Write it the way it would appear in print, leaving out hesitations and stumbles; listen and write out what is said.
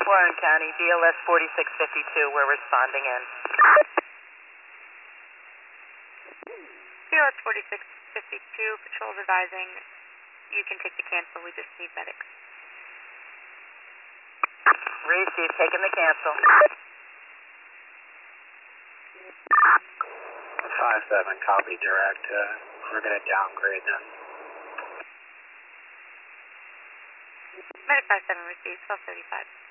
Warren County, BLS 4652, we're responding in. BLS 4652, patrol's advising you can take the cancel, we just need medics. Receive, taking the cancel. 5-7, copy direct. We're going to downgrade them. Medic 5-7 received, 1235.